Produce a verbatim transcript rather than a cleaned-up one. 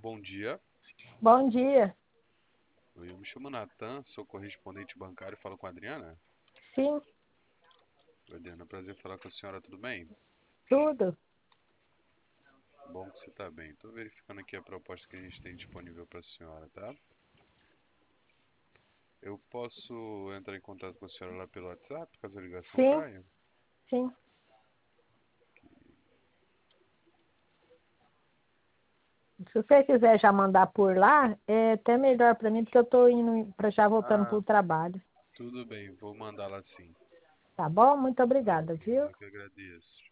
bom dia. Bom dia. Eu me chamo Natan, sou correspondente bancário e falo com a Adriana. Sim, Adriana, prazer em falar com a senhora, tudo bem? tudo. Bom que você está bem. Estou verificando aqui a proposta que a gente tem disponível para a senhora, tá? Eu posso entrar em contato com a senhora lá pelo WhatsApp, caso a ligação Sim, caia? sim. Se você quiser já mandar por lá, é até melhor para mim, porque eu estou indo para já voltando para Ah, o trabalho. tudo bem, vou mandar lá sim. Tá bom? Muito Tá obrigada, ok, viu? eu que agradeço.